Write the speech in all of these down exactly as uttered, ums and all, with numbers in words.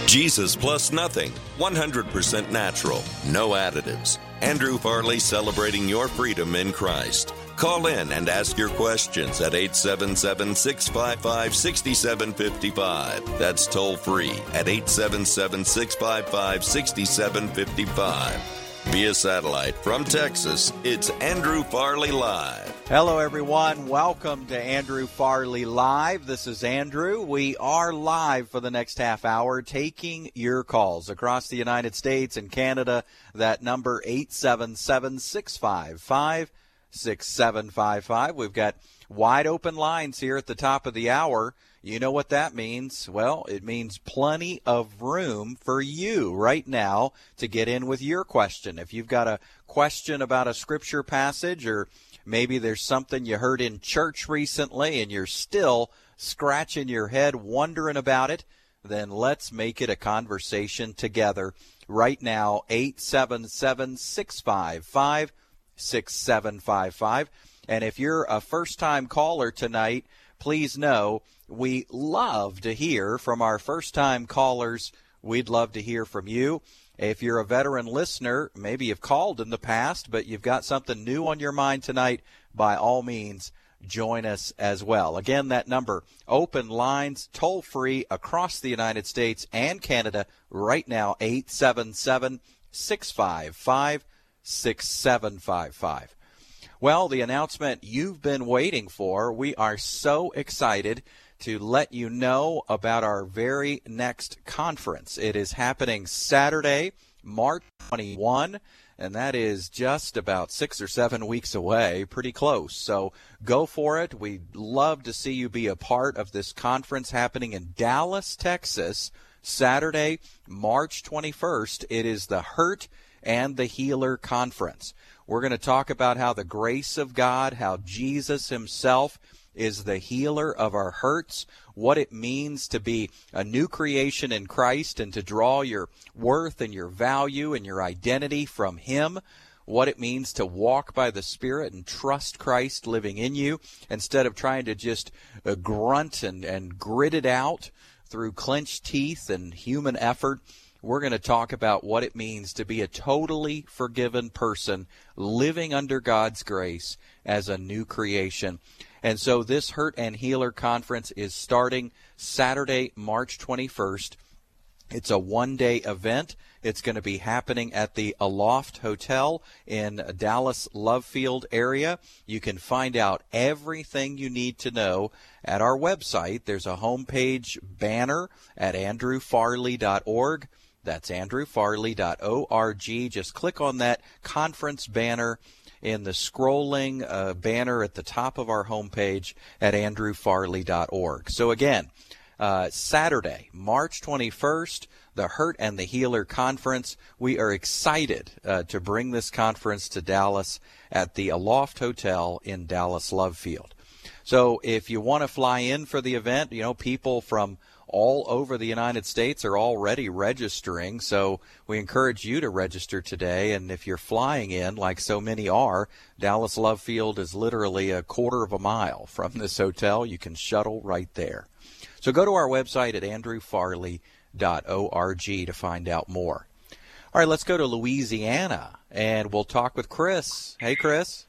Jesus plus nothing, one hundred percent natural, no additives. Andrew Farley celebrating your freedom in Christ. Call in and ask your questions at eight seven seven, six five five, six seven five five. That's toll free at eight seven seven, six five five, six seven five five. Via satellite from Texas, it's Andrew Farley Live. Hello, everyone. Welcome to Andrew Farley Live. This is Andrew. We are live for the next half hour, taking your calls across the United States and Canada. That number, eight seven seven, six five five, six seven five five. We've got wide open lines here at the top of the hour. You know what that means? Well, it means plenty of room for you right now to get in with your question. If you've got a question about a scripture passage, or maybe there's something you heard in church recently and you're still scratching your head wondering about it, then let's make it a conversation together right now. eight seven seven, six five five, six seven five five. And if you're a first-time caller tonight, please know we love to hear from our first-time callers. We'd love to hear from you. If you're a veteran listener, maybe you've called in the past, but you've got something new on your mind tonight, by all means, join us as well. Again, that number, open lines, toll-free across the United States and Canada right now, eight seven seven, six five five, six seven five five. Well, the announcement you've been waiting for, we are so excited to let you know about our very next conference. It is happening Saturday, March twenty-first, and that is just about six or seven weeks away, pretty close. So go for it. We'd love to see you be a part of this conference happening in Dallas, Texas, Saturday, March twenty-first. It is the Hurt and the Healer Conference. We're going to talk about how the grace of God, how Jesus himself is the healer of our hurts, what it means to be a new creation in Christ and to draw your worth and your value and your identity from him, what it means to walk by the Spirit and trust Christ living in you instead of trying to just uh, grunt and, and grit it out through clenched teeth and human effort. We're going to talk about what it means to be a totally forgiven person living under God's grace as a new creation. And so this Hurt and Healer Conference is starting Saturday, March twenty-first. It's a one-day event. It's going to be happening at the Aloft Hotel in Dallas Lovefield area. You can find out everything you need to know at our website. There's a homepage banner at andrew farley dot org. That's andrew farley dot org. Just click on that conference banner in the scrolling uh, banner at the top of our homepage at andrew farley dot org. So again, uh, Saturday, March twenty-first, the Hurt and the Healer Conference. We are excited uh, to bring this conference to Dallas at the Aloft Hotel in Dallas Lovefield. So if you want to fly in for the event, you know, people from all over the United States are already registering, so we encourage you to register today. And if you're flying in, like so many are, Dallas Lovefield is literally a quarter of a mile from this hotel. You can shuttle right there. So go to our website at andrew farley dot org to find out more. All right, let's go to Louisiana, and we'll talk with Chris. Hey, Chris.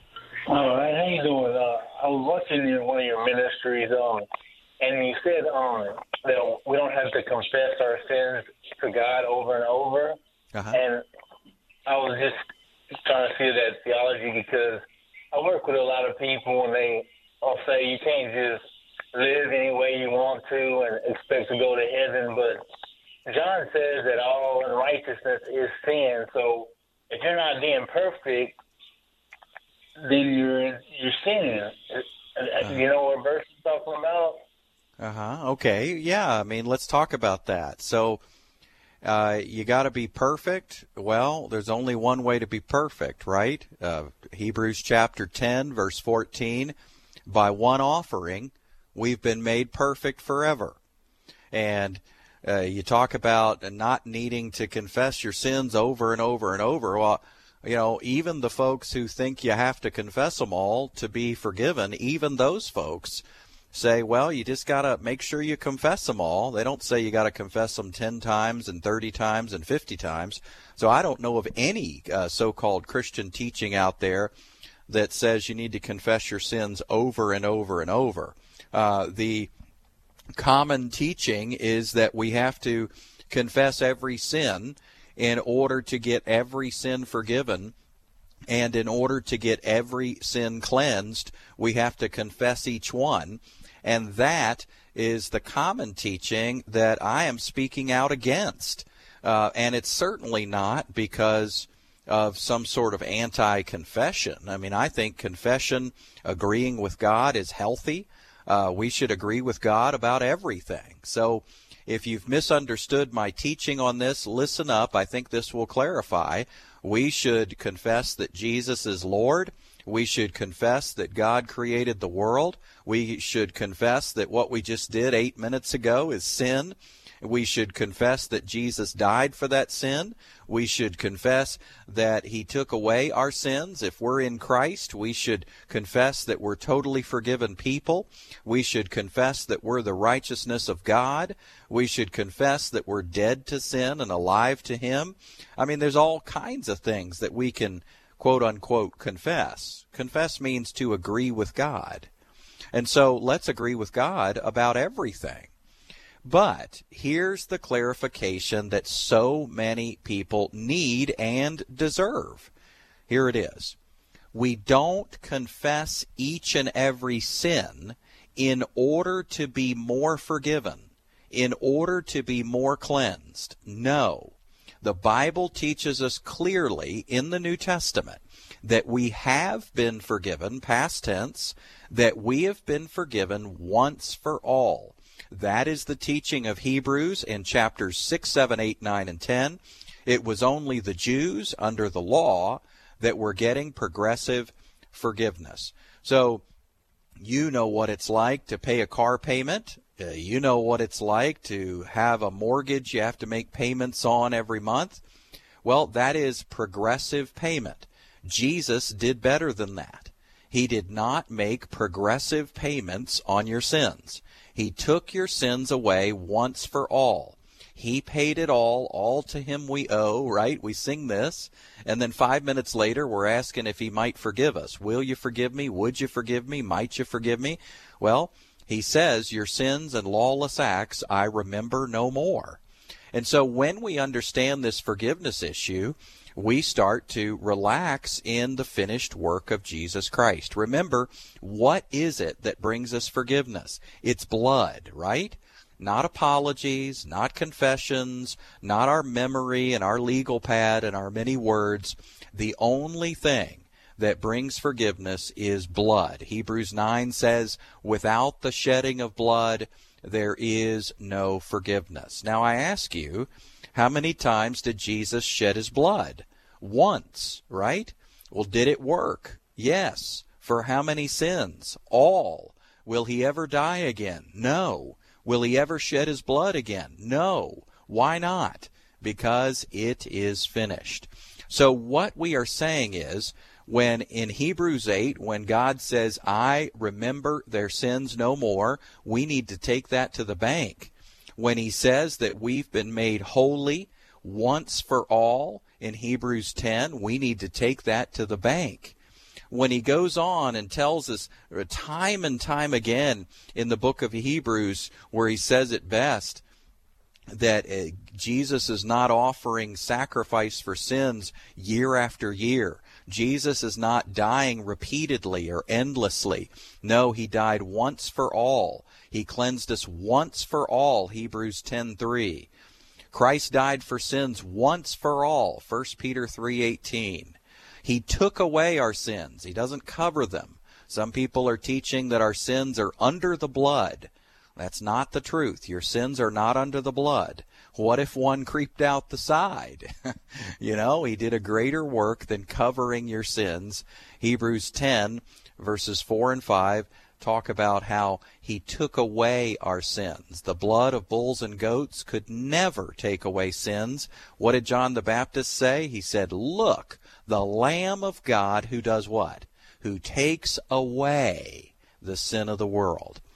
All right, how you doing? Uh, I was watching your, one of your ministries, um, and you said um, that we don't have to confess our sins to God over and over. Uh-huh. And I was just trying to see that theology because I work with a lot of people, and they all say you can't just live any way you want to and expect to go to heaven. But John says that all unrighteousness is sin. So if you're not being perfect, then you're you're sinning. Uh-huh. You know what verse is talking about? Uh-huh. Okay. Yeah. I mean, let's talk about that. So uh, you got to be perfect. Well, there's only one way to be perfect, right? Uh, Hebrews chapter ten, verse fourteen, by one offering, we've been made perfect forever. And uh, you talk about not needing to confess your sins over and over and over. Well, you know, even the folks who think you have to confess them all to be forgiven, even those folks say, well, you just got to make sure you confess them all. They don't say you got to confess them ten times and thirty times and fifty times. So I don't know of any uh, so-called Christian teaching out there that says you need to confess your sins over and over and over. Uh, the common teaching is that we have to confess every sin in order to get every sin forgiven. And in order to get every sin cleansed, we have to confess each one. And that is the common teaching that I am speaking out against. Uh, and it's certainly not because of some sort of anti-confession. I mean, I think confession, agreeing with God, is healthy. Uh, we should agree with God about everything. So if you've misunderstood my teaching on this, listen up. I think this will clarify. We should confess that Jesus is Lord. We should confess that God created the world. We should confess that what we just did eight minutes ago is sin. We should confess that Jesus died for that sin. We should confess that he took away our sins. If we're in Christ, we should confess that we're totally forgiven people. We should confess that we're the righteousness of God. We should confess that we're dead to sin and alive to him. I mean, there's all kinds of things that we can, quote unquote, confess. Confess means to agree with God. And so let's agree with God about everything. But here's the clarification that so many people need and deserve. Here it is. We don't confess each and every sin in order to be more forgiven, in order to be more cleansed. No. The Bible teaches us clearly in the New Testament that we have been forgiven, past tense, that we have been forgiven once for all. That is the teaching of Hebrews in chapters six, seven, eight, nine, and ten. It was only the Jews under the law that were getting progressive forgiveness. So you know what it's like to pay a car payment. Uh, you know what it's like to have a mortgage you have to make payments on every month. Well, that is progressive payment. Jesus did better than that. He did not make progressive payments on your sins. He took your sins away once for all. He paid it all. All to him we owe, right? We sing this. And then five minutes later, we're asking if he might forgive us. Will you forgive me? Would you forgive me? Might you forgive me? Well, he says, your sins and lawless acts I remember no more. And so when we understand this forgiveness issue, we start to relax in the finished work of Jesus Christ. Remember, what is it that brings us forgiveness? It's blood, right? Not apologies, not confessions, not our memory and our legal pad and our many words. The only thing that brings forgiveness is blood. Hebrews nine says, without the shedding of blood, there is no forgiveness. Now I ask you, how many times did Jesus shed his blood? Once, right? Well, did it work? Yes. For how many sins? All. Will he ever die again? No. Will he ever shed his blood again? No. Why not? Because it is finished. So what we are saying is, when in Hebrews eight, when God says, I remember their sins no more, we need to take that to the bank. When he says that we've been made holy once for all in Hebrews ten, we need to take that to the bank. When he goes on and tells us time and time again in the book of Hebrews, where he says it best, that uh, Jesus is not offering sacrifice for sins year after year. Jesus is not dying repeatedly or endlessly. No, he died once for all. He cleansed us once for all, Hebrews ten three. Christ died for sins once for all, First Peter three eighteen. He took away our sins. He doesn't cover them. Some people are teaching that our sins are under the blood. That's not the truth. Your sins are not under the blood. What if one creeped out the side? You know, he did a greater work than covering your sins. Hebrews ten, verses four and five, talk about how he took away our sins. The blood of bulls and goats could never take away sins. What did John the Baptist say? He said, look, the Lamb of God who does what? Who takes away the sin of the world.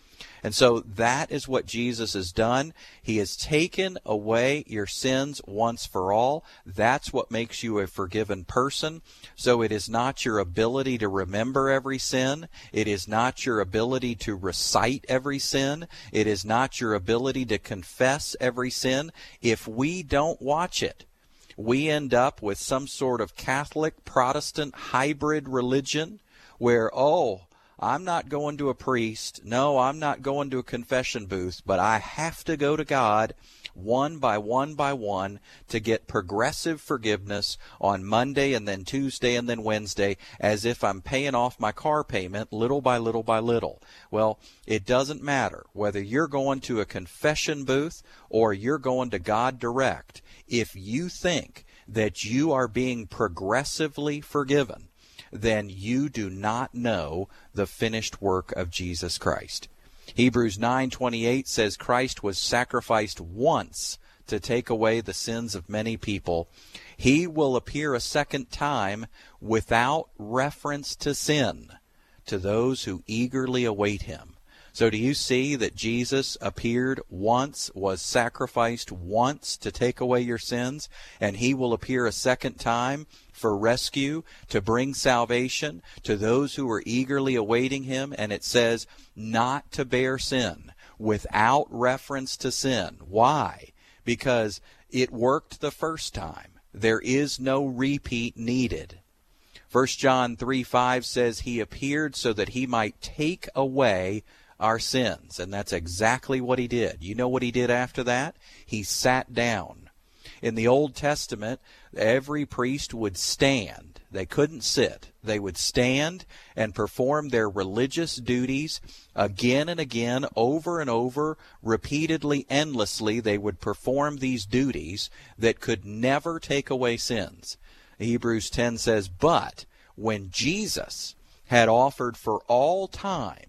And so that is what Jesus has done. He has taken away your sins once for all. That's what makes you a forgiven person. So it is not your ability to remember every sin. It is not your ability to recite every sin. It is not your ability to confess every sin. If we don't watch it, we end up with some sort of Catholic Protestant hybrid religion where, oh, I'm not going to a priest. No, I'm not going to a confession booth, but I have to go to God one by one by one to get progressive forgiveness on Monday and then Tuesday and then Wednesday, as if I'm paying off my car payment little by little by little. Well, it doesn't matter whether you're going to a confession booth or you're going to God direct. If you think that you are being progressively forgiven, then you do not know the finished work of Jesus Christ. Hebrews nine twenty-eight says Christ was sacrificed once to take away the sins of many people. He will appear a second time without reference to sin to those who eagerly await him. So do you see that Jesus appeared once, was sacrificed once to take away your sins, and he will appear a second time for rescue, to bring salvation to those who are eagerly awaiting him? And it says not to bear sin, without reference to sin. Why? Because it worked the first time. There is no repeat needed. First John three five says he appeared so that he might take away our sins. And that's exactly what he did. You know what he did after that? He sat down. In the Old Testament, every priest would stand. They couldn't sit. They would stand and perform their religious duties again and again, over and over, repeatedly, endlessly. They would perform these duties that could never take away sins. Hebrews ten says, but when Jesus had offered for all time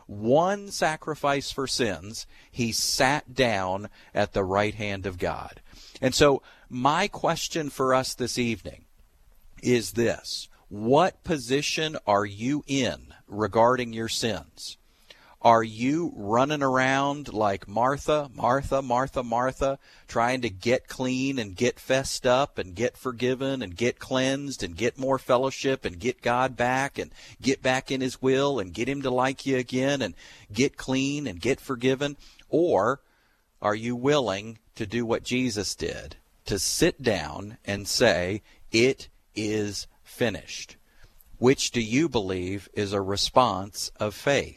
one sacrifice for sins, he sat down at the right hand of God. And so my question for us this evening is this: what position are you in regarding your sins? Are you running around like Martha, Martha, Martha, Martha, trying to get clean and get fessed up and get forgiven and get cleansed and get more fellowship and get God back and get back in his will and get him to like you again and get clean and get forgiven? Or are you willing to do what Jesus did, to sit down and say, it is finished? Which do you believe is a response of faith?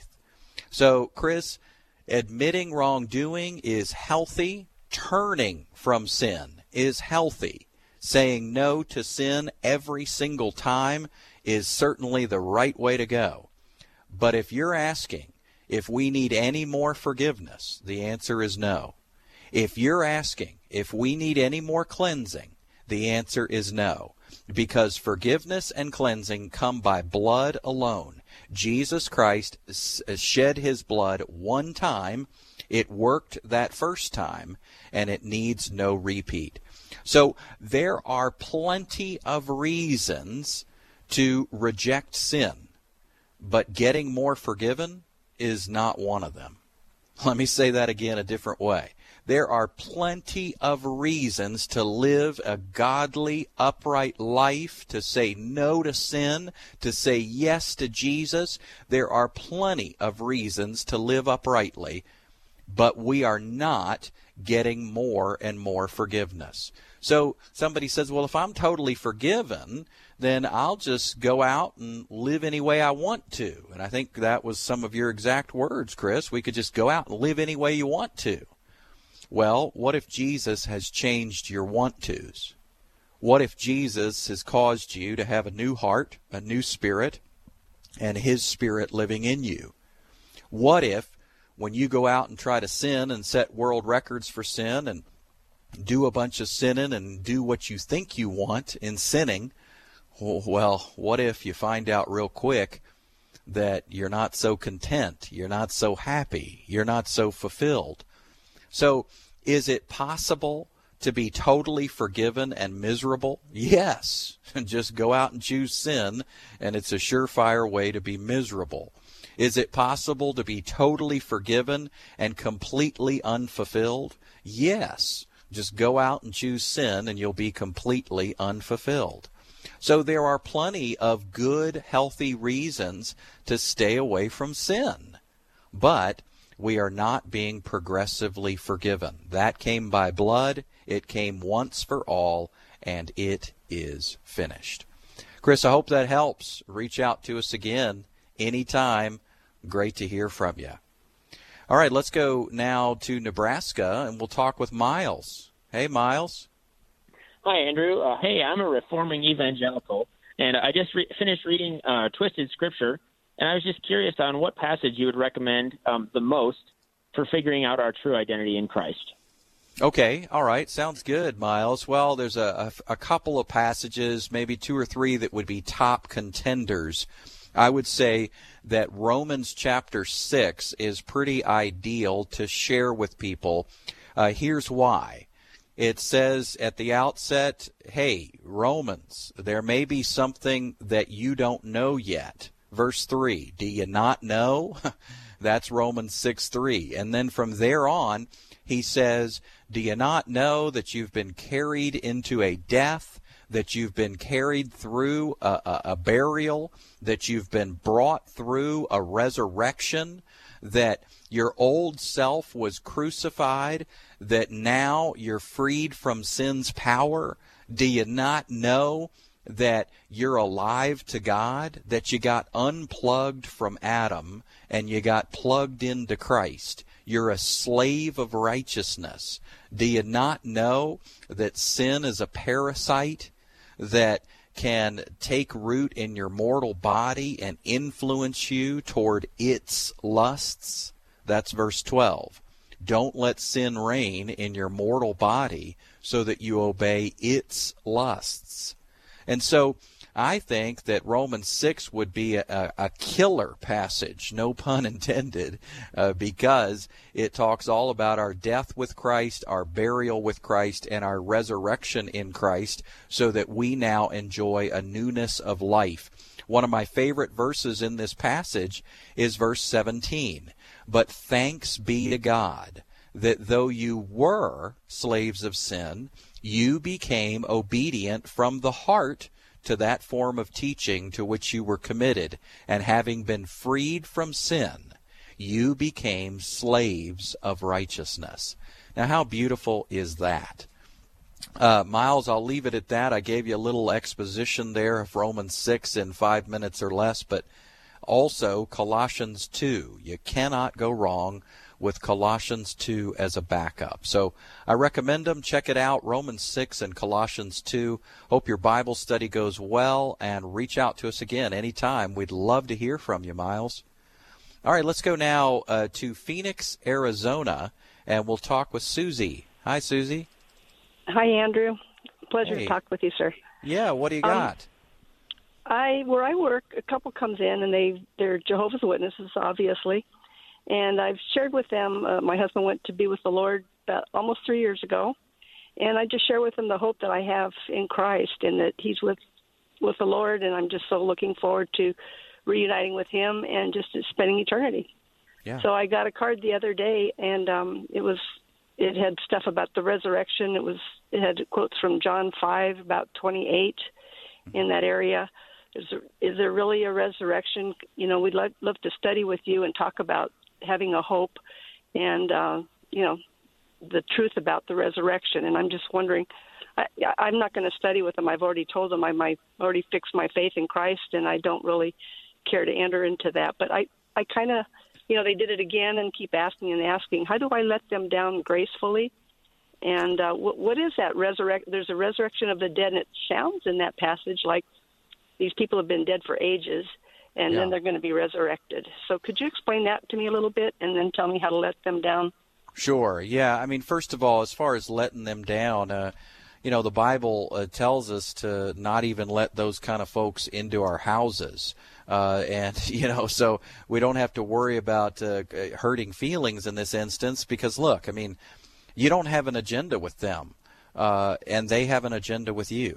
So, Chris, admitting wrongdoing is healthy. Turning from sin is healthy. Saying no to sin every single time is certainly the right way to go. But if you're asking if we need any more forgiveness, the answer is no. If you're asking if we need any more cleansing, the answer is no. Because forgiveness and cleansing come by blood alone. Jesus Christ shed his blood one time. It worked that first time, and it needs no repeat. So there are plenty of reasons to reject sin, but getting more forgiven is not one of them. Let me say that again a different way. There are plenty of reasons to live a godly, upright life, to say no to sin, to say yes to Jesus. There are plenty of reasons to live uprightly, but we are not getting more and more forgiveness. So somebody says, well, if I'm totally forgiven, then I'll just go out and live any way I want to. And I think that was some of your exact words, Chris. We could just go out and live any way you want to. Well, what if Jesus has changed your want-tos? What if Jesus has caused you to have a new heart, a new spirit, and his spirit living in you? What if when you go out and try to sin and set world records for sin and do a bunch of sinning and do what you think you want in sinning, well, what if you find out real quick that you're not so content, you're not so happy, you're not so fulfilled? So, is it possible to be totally forgiven and miserable? Yes. And just go out and choose sin, and it's a surefire way to be miserable. Is it possible to be totally forgiven and completely unfulfilled? Yes. Just go out and choose sin and you'll be completely unfulfilled. So there are plenty of good, healthy reasons to stay away from sin. But we are not being progressively forgiven. That came by blood. It came once for all, and it is finished. Chris, I hope that helps. Reach out to us again anytime. Great to hear from you. All right, let's go now to Nebraska, and we'll talk with Miles. Hey, Miles. Hi, Andrew. Uh, hey, I'm a reforming evangelical, and I just re- finished reading uh, Twisted Scripture, and I was just curious on what passage you would recommend um, the most for figuring out our true identity in Christ. Okay, all right, sounds good, Miles. Well, there's a, a, a couple of passages, maybe two or three that would be top contenders. I would say that Romans chapter six is pretty ideal to share with people. Uh, here's why. It says at the outset, hey, Romans, there may be something that you don't know yet. Verse three, do you not know? That's Romans six three. And then from there on, he says, do you not know that you've been carried into a death, that you've been carried through a, a, a burial, that you've been brought through a resurrection, that your old self was crucified, that now you're freed from sin's power? Do you not know that you're alive to God, that you got unplugged from Adam and you got plugged into Christ? You're a slave of righteousness. Do you not know that sin is a parasite that can take root in your mortal body and influence you toward its lusts? That's verse twelve. Don't let sin reign in your mortal body so that you obey its lusts. And so I think that Romans six would be a, a killer passage, no pun intended, uh, because it talks all about our death with Christ, our burial with Christ, and our resurrection in Christ, so that we now enjoy a newness of life. One of my favorite verses in this passage is verse seventeen. But thanks be to God that though you were slaves of sin, you became obedient from the heart to that form of teaching to which you were committed, and having been freed from sin, you became slaves of righteousness. Now, how beautiful is that? Uh, Miles, I'll leave it at that. I gave you a little exposition there of Romans six in five minutes or less, but also Colossians two. You cannot go wrong with Colossians two as a backup. So I recommend them. Check it out, Romans six and Colossians two. Hope your Bible study goes well, and reach out to us again anytime. We'd love to hear from you, Miles. All right, let's go now uh, to Phoenix, Arizona, and we'll talk with Susie. Hi, Susie. Hi, Andrew. Pleasure Hey. to talk with you, sir. Yeah, what do you Um, got? I where I work, a couple comes in and they they're Jehovah's Witnesses, obviously, and I've shared with them. Uh, my husband went to be with the Lord about almost three years ago, and I just share with them the hope that I have in Christ and that He's with with the Lord, and I'm just so looking forward to reuniting with Him and just spending eternity. Yeah. So I got a card the other day, and um, it was it had stuff about the resurrection. It was it had quotes from John five about twenty-eight in that area. Is there, is there really a resurrection? You know, we'd love, love to study with you and talk about having a hope and, uh, you know, the truth about the resurrection. And I'm just wondering, I, I'm not going to study with them. I've already told them I'm I already fixed my faith in Christ, and I don't really care to enter into that. But I, I kind of, you know, they did it again and keep asking and asking, how do I let them down gracefully? And uh, what, what is that resurrection? There's a resurrection of the dead, and it sounds in that passage like these people have been dead for ages, and Yeah. then they're going to be resurrected. So could you explain that to me a little bit and then tell me how to let them down? Sure. Yeah. I mean, first of all, as far as letting them down, uh, you know, the Bible uh, tells us to not even let those kind of folks into our houses. Uh, and, you know, so we don't have to worry about uh, hurting feelings in this instance because, look, I mean, you don't have an agenda with them, uh, and they have an agenda with you.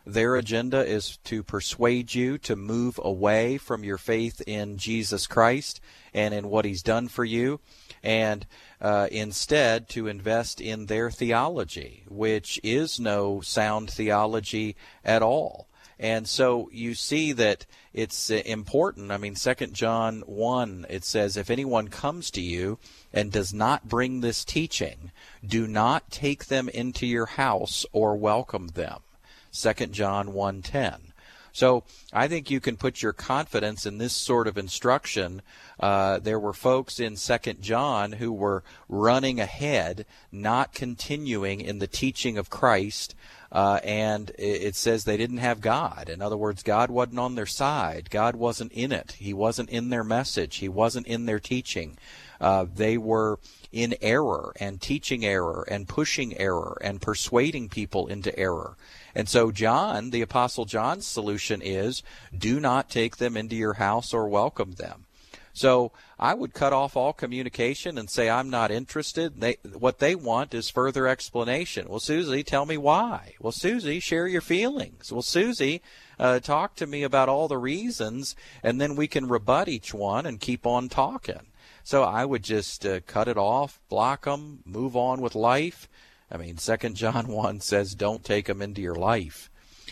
Their agenda is to persuade you to move away from your faith in Jesus Christ and in what he's done for you, and uh, instead to invest in their theology, which is no sound theology at all. And so you see that it's important. I mean, Second John one, it says, if anyone comes to you and does not bring this teaching, do not take them into your house or welcome them. Second John one ten. So I think you can put your confidence in this sort of instruction. Uh, there were folks in Second John who were running ahead, not continuing in the teaching of Christ, uh, and it says they didn't have God. In other words, God wasn't on their side. God wasn't in it. He wasn't in their message. He wasn't in their teaching. Uh, they were in error and teaching error and pushing error and persuading people into error. And so John, the Apostle John's solution is, do not take them into your house or welcome them. So I would cut off all communication and say, I'm not interested. They, what they want is further explanation. Well, Susie, tell me why. Well, Susie, share your feelings. Well, Susie, uh, talk to me about all the reasons, and then we can rebut each one and keep on talking. So I would just uh, cut it off, block them, move on with life. I mean, Second John one says don't take them into your life.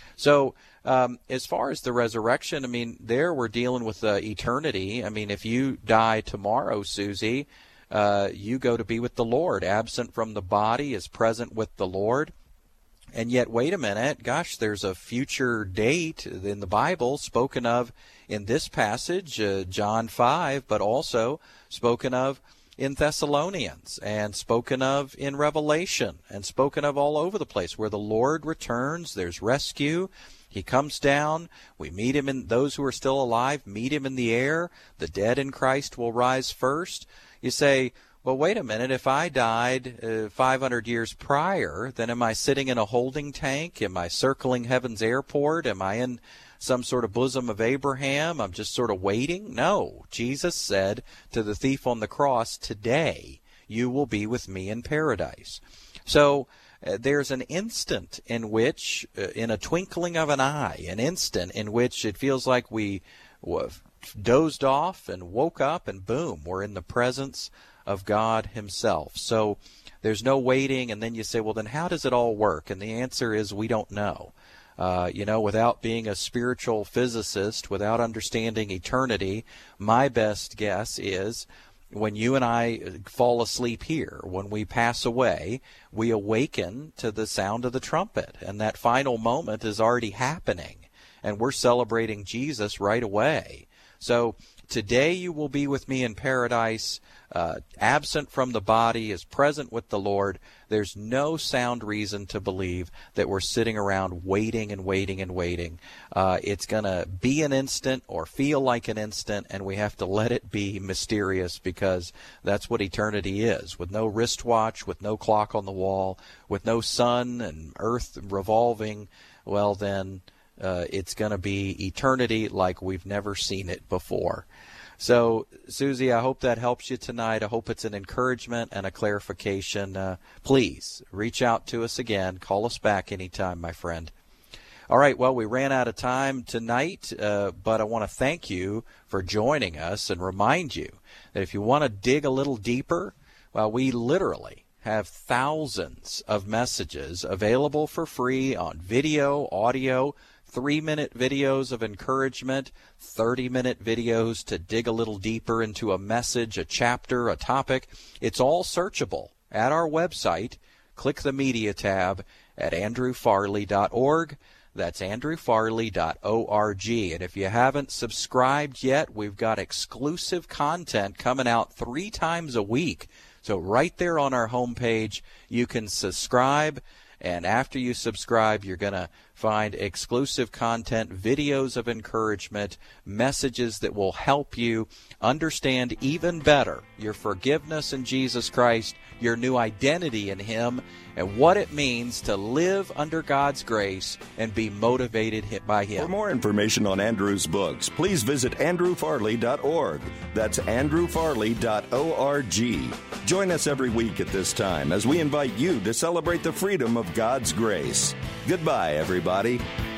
So um, as far as the resurrection, I mean, there we're dealing with uh, eternity. I mean, if you die tomorrow, Susie, uh, you go to be with the Lord. Absent from the body is present with the Lord. And yet, wait a minute, gosh, there's a future date in the Bible spoken of in this passage, uh, John five, but also spoken of in Thessalonians and spoken of in Revelation and spoken of all over the place where the Lord returns, there's rescue. He comes down, we meet him in, those who are still alive, meet him in the air. The dead in Christ will rise first. You say, well, wait a minute, if I died uh, five hundred years prior, then am I sitting in a holding tank? Am I circling heaven's airport? Am I in some sort of bosom of Abraham? I'm just sort of waiting? No. Jesus said to the thief on the cross, today you will be with me in paradise. So uh, there's an instant in which, uh, in a twinkling of an eye, an instant in which it feels like we uh, dozed off and woke up and boom, we're in the presence of God himself. So there's no waiting, and then you say, well, then how does it all work? And the answer is we don't know. Uh, you know, without being a spiritual physicist, without understanding eternity, my best guess is when you and I fall asleep here, when we pass away, we awaken to the sound of the trumpet, and that final moment is already happening, and we're celebrating Jesus right away. So today you will be with me in paradise, uh, absent from the body, is present with the Lord. There's no sound reason to believe that we're sitting around waiting and waiting and waiting. Uh, it's going to be an instant or feel like an instant, and we have to let it be mysterious because that's what eternity is. With no wristwatch, with no clock on the wall, with no sun and earth revolving, well then uh, it's going to be eternity like we've never seen it before. So, Susie, I hope that helps you tonight. I hope it's an encouragement and a clarification. Uh, please reach out to us again. Call us back anytime, my friend. All right, well, we ran out of time tonight, uh, but I want to thank you for joining us and remind you that if you want to dig a little deeper, well, we literally have thousands of messages available for free on video, audio, three-minute videos of encouragement, thirty-minute videos to dig a little deeper into a message, a chapter, a topic. It's all searchable at our website. Click the Media tab at andrew farley dot org. That's andrew farley dot org. And if you haven't subscribed yet, we've got exclusive content coming out three times a week. So right there on our homepage, you can subscribe. And after you subscribe, you're going to find exclusive content, videos of encouragement, messages that will help you understand even better your forgiveness in Jesus Christ, your new identity in Him, and what it means to live under God's grace and be motivated by Him. For more information on Andrew's books, please visit andrew farley dot org. That's andrew farley dot org. Join us every week at this time as we invite you to celebrate the freedom of God's grace. Goodbye, everybody.